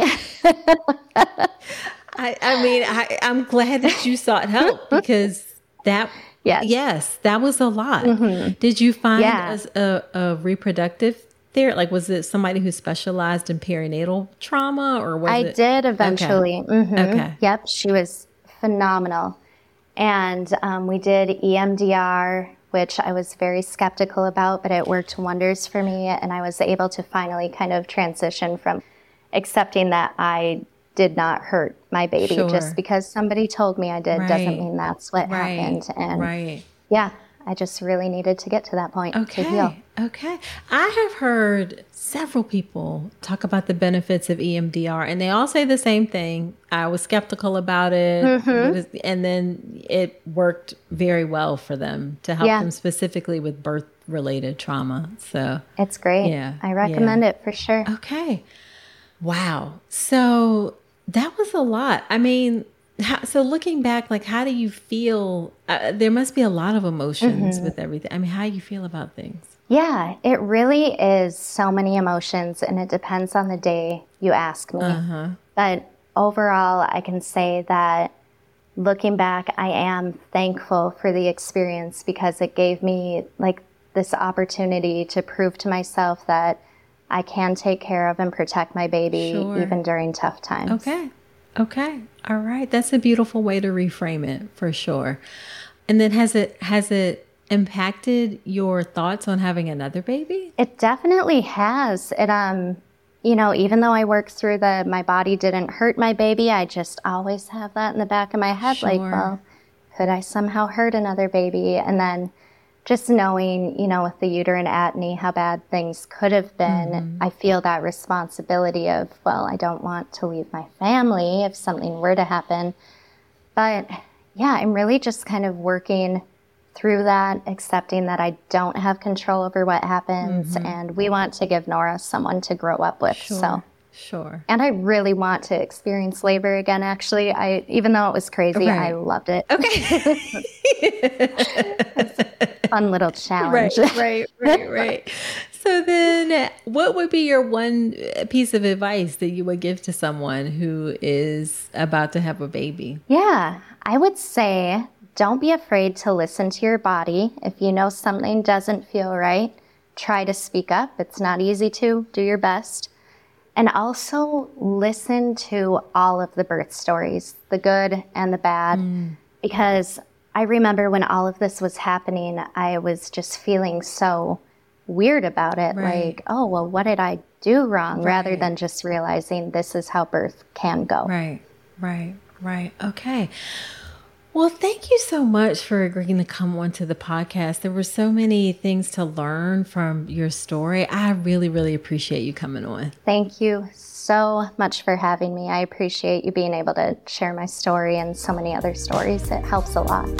I, I mean, I, I'm glad that you sought help because that... Yes. Yes, that was a lot. Mm-hmm. Did you find yeah. a, a reproductive therapist? Like, was it somebody who specialized in perinatal trauma, or was I it? did eventually. Okay. Mm-hmm. okay. Yep, she was phenomenal, and um, we did E M D R, which I was very skeptical about, but it worked wonders for me, and I was able to finally kind of transition from accepting that I did not hurt my baby. Sure. Just because somebody told me I did right. doesn't mean that's what right. happened. And right. yeah, I just really needed to get to that point okay. to heal. Okay. I have heard several people talk about the benefits of E M D R, and they all say the same thing. I was skeptical about it, mm-hmm. and then it worked very well for them to help yeah. them specifically with birth-related trauma. So it's great. Yeah, I recommend yeah. it for sure. Okay. Wow. So that was a lot. I mean, how, so looking back, like, how do you feel? Uh, there must be a lot of emotions mm-hmm. with everything. I mean, how do you feel about things? Yeah, it really is so many emotions, and it depends on the day you ask me. Uh-huh. But overall, I can say that looking back, I am thankful for the experience because it gave me like this opportunity to prove to myself that I can take care of and protect my baby sure. even during tough times. Okay. Okay. All right. That's a beautiful way to reframe it for sure. And then has it has it impacted your thoughts on having another baby? It definitely has. It um you know, even though I worked through the my body didn't hurt my baby, I just always have that in the back of my head sure. like, well, could I somehow hurt another baby? And then just knowing, you know, with the uterine atony, how bad things could have been, mm-hmm. I feel that responsibility of, well, I don't want to leave my family if something were to happen. But yeah, I'm really just kind of working through that, accepting that I don't have control over what happens. Mm-hmm. And we want to give Nora someone to grow up with. Sure. So. Sure. And I really want to experience labor again, actually. I Even though it was crazy, right. I loved it. Okay. It's a fun little challenge. Right, right, right, right. So then what would be your one piece of advice that you would give to someone who is about to have a baby? Yeah, I would say don't be afraid to listen to your body. If you know something doesn't feel right, try to speak up. It's not easy to. Do your best. And also listen to all of the birth stories, the good and the bad, mm. because I remember when all of this was happening, I was just feeling so weird about it. Right. Like, oh, well, what did I do wrong? Right. Rather than just realizing this is how birth can go. Right, right, right. Okay. Well, thank you so much for agreeing to come onto the podcast. There were so many things to learn from your story. I really, really appreciate you coming on. Thank you so much for having me. I appreciate you being able to share my story and so many other stories. It helps a lot.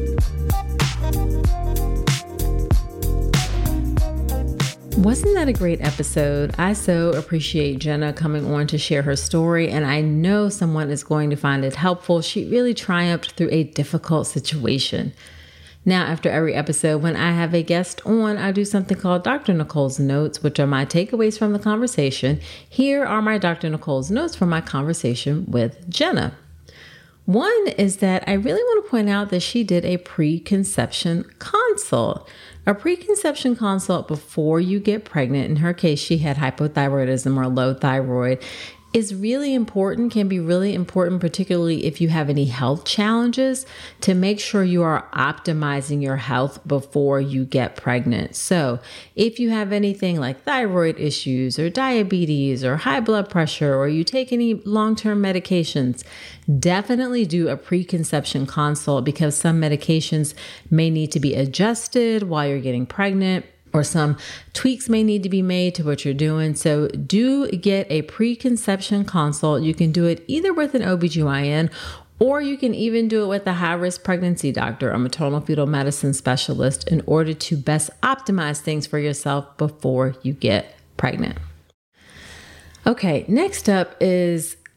Wasn't that a great episode? I so appreciate Jenna coming on to share her story, and I know someone is going to find it helpful. She really triumphed through a difficult situation. Now, after every episode, when I have a guest on, I do something called Doctor Nicole's Notes, which are my takeaways from the conversation. Here are my Doctor Nicole's Notes from my conversation with Jenna. One is that I really want to point out that she did a preconception consult. A preconception consult before you get pregnant, in her case, she had hypothyroidism or low thyroid, is really important, can be really important, particularly if you have any health challenges, to make sure you are optimizing your health before you get pregnant. So if you have anything like thyroid issues or diabetes or high blood pressure, or you take any long-term medications, definitely do a preconception consult, because some medications may need to be adjusted while you're getting pregnant, or some tweaks may need to be made to what you're doing. So do get a preconception consult. You can do it either with an O B G Y N, or you can even do it with a high-risk pregnancy doctor, a maternal fetal medicine specialist, in order to best optimize things for yourself before you get pregnant. Okay, next up is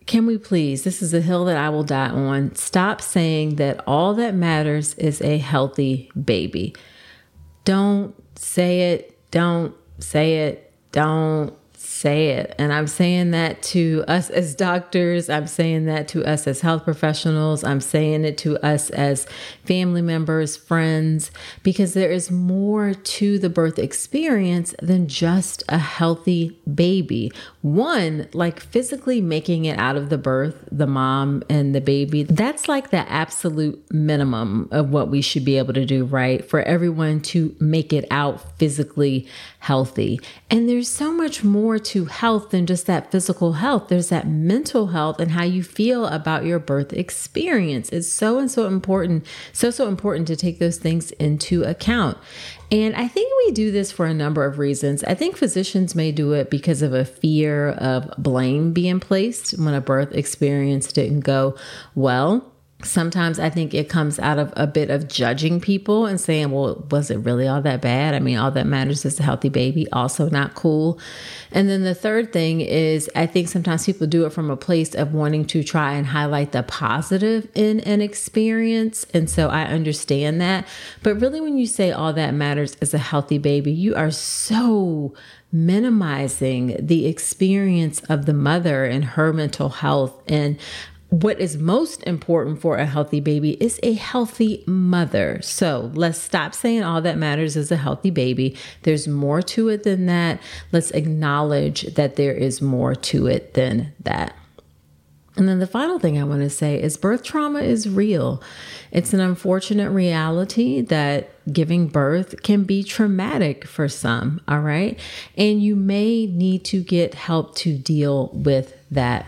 can we please, this is a hill that I will die on, stop saying that all that matters is a healthy baby. Don't say it. Don't say it. Don't say it. And I'm saying that to us as doctors. I'm saying that to us as health professionals. I'm saying it to us as family members, friends, because there is more to the birth experience than just a healthy baby. One, like physically making it out of the birth, the mom and the baby, that's like the absolute minimum of what we should be able to do, right? For everyone to make it out physically healthy. And there's so much more to health than just that physical health. There's that mental health and how you feel about your birth experience. It's so and so important, so, so important to take those things into account. And I think we do this for a number of reasons. I think physicians may do it because of a fear of blame being placed when a birth experience didn't go well. Sometimes I think it comes out of a bit of judging people and saying, well, was it really all that bad? I mean, all that matters is a healthy baby. Also not cool. And then the third thing is I think sometimes people do it from a place of wanting to try and highlight the positive in an experience. And so I understand that. But really, when you say all that matters is a healthy baby, you are so minimizing the experience of the mother and her mental health. And what is most important for a healthy baby is a healthy mother. So let's stop saying all that matters is a healthy baby. There's more to it than that. Let's acknowledge that there is more to it than that. And then the final thing I want to say is birth trauma is real. It's an unfortunate reality that giving birth can be traumatic for some, all right? And you may need to get help to deal with that.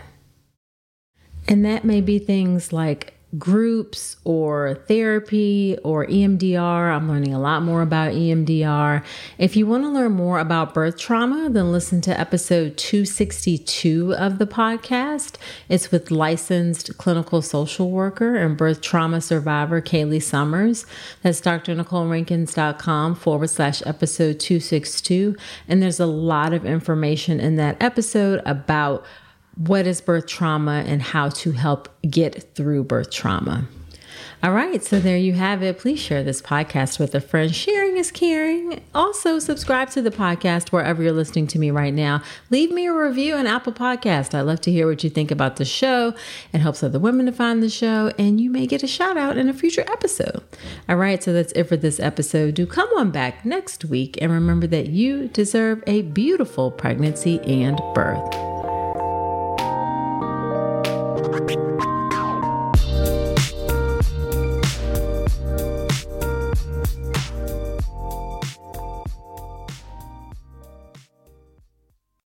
And that may be things like groups or therapy or E M D R. I'm learning a lot more about E M D R. If you want to learn more about birth trauma, then listen to episode two sixty-two of the podcast. It's with licensed clinical social worker and birth trauma survivor Kaylee Summers. That's drnicolerankins.com forward slash episode two sixty-two. And there's a lot of information in that episode about what is birth trauma and how to help get through birth trauma. All right, so there you have it. Please share this podcast with a friend. Sharing is caring. Also, subscribe to the podcast wherever you're listening to me right now. Leave me a review on Apple Podcast. I'd love to hear what you think about the show. It helps other women to find the show, and you may get a shout out in a future episode. All right, so that's it for this episode. Do come on back next week, and remember that you deserve a beautiful pregnancy and birth.